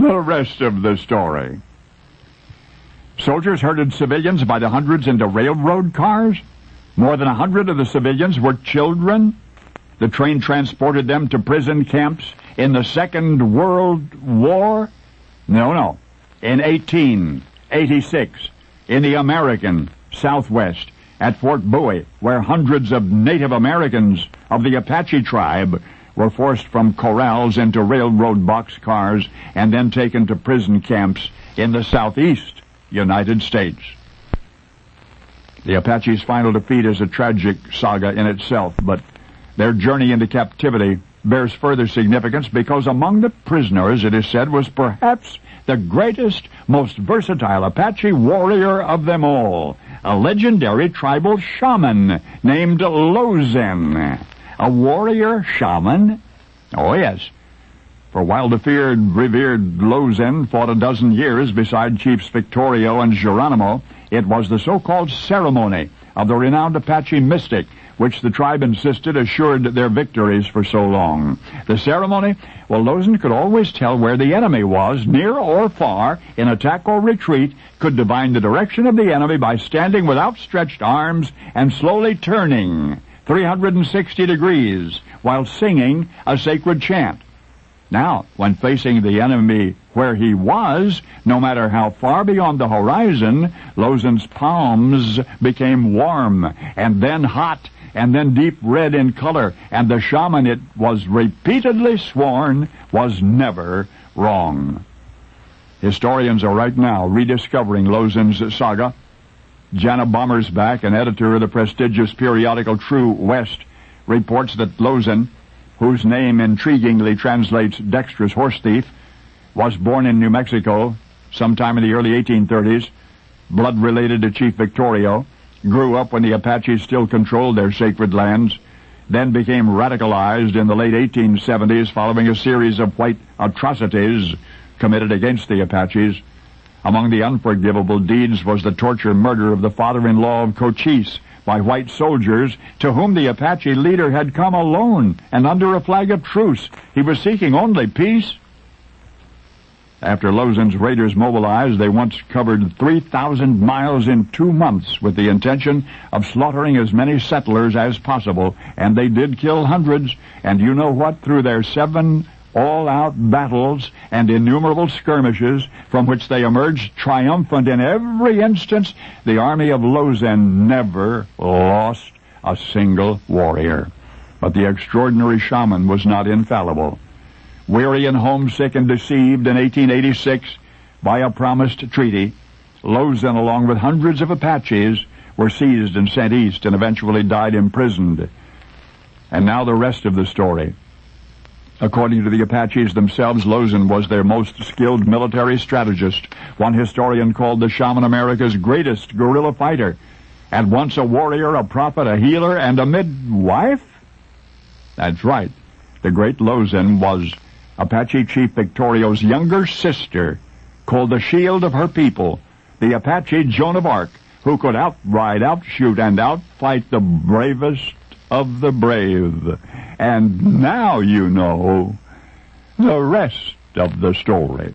The rest of the story. Soldiers herded civilians by the hundreds into railroad cars. More than 100 of the civilians were children. The train transported them to prison camps in the Second World War. No. In 1886, in the American Southwest, at Fort Bowie, where hundreds of Native Americans of the Apache tribe were forced from corrals into railroad boxcars and then taken to prison camps in the Southeast United States. The Apache's final defeat is a tragic saga in itself, but their journey into captivity bears further significance because among the prisoners, it is said, was perhaps the greatest, most versatile Apache warrior of them all, a legendary tribal shaman named Lozen. A warrior shaman? Oh, yes. For while the revered Lozen fought a dozen years beside Chiefs Victorio and Geronimo, it was the so-called ceremony of the renowned Apache mystic which the tribe insisted assured their victories for so long. The ceremony? Well, Lozen could always tell where the enemy was, near or far, in attack or retreat, could divine the direction of the enemy by standing with outstretched arms and slowly turning 360 degrees while singing a sacred chant. Now, when facing the enemy where he was, no matter how far beyond the horizon, Lozen's palms became warm, and then hot, and then deep red in color, and the shaman, it was repeatedly sworn, was never wrong. Historians are right now rediscovering Lozen's saga. Jana Bommersbach, an editor of the prestigious periodical True West, reports that Lozen, whose name intriguingly translates dexterous horse thief, was born in New Mexico sometime in the early 1830s, blood related to Chief Victorio, grew up when the Apaches still controlled their sacred lands, then became radicalized in the late 1870s following a series of white atrocities committed against the Apaches. Among the unforgivable deeds was the torture murder of the father-in-law of Cochise by white soldiers to whom the Apache leader had come alone and under a flag of truce. He was seeking only peace. After Lozen's raiders mobilized, they once covered 3,000 miles in 2 months with the intention of slaughtering as many settlers as possible, and they did kill hundreds. And you know what? Through their 7 all-out battles and innumerable skirmishes from which they emerged triumphant in every instance, the army of Lozen never lost a single warrior. But the extraordinary shaman was not infallible. Weary and homesick and deceived in 1886 by a promised treaty, Lozen, along with hundreds of Apaches, were seized and sent east and eventually died imprisoned. And now the rest of the story. According to the Apaches themselves, Lozen was their most skilled military strategist. One historian called the shaman America's greatest guerrilla fighter. At once a warrior, a prophet, a healer, and a midwife? That's right. The great Lozen was Apache Chief Victorio's younger sister, called the shield of her people, the Apache Joan of Arc, who could outride, outshoot, and outfight the bravest of the brave. And now you know the rest of the story.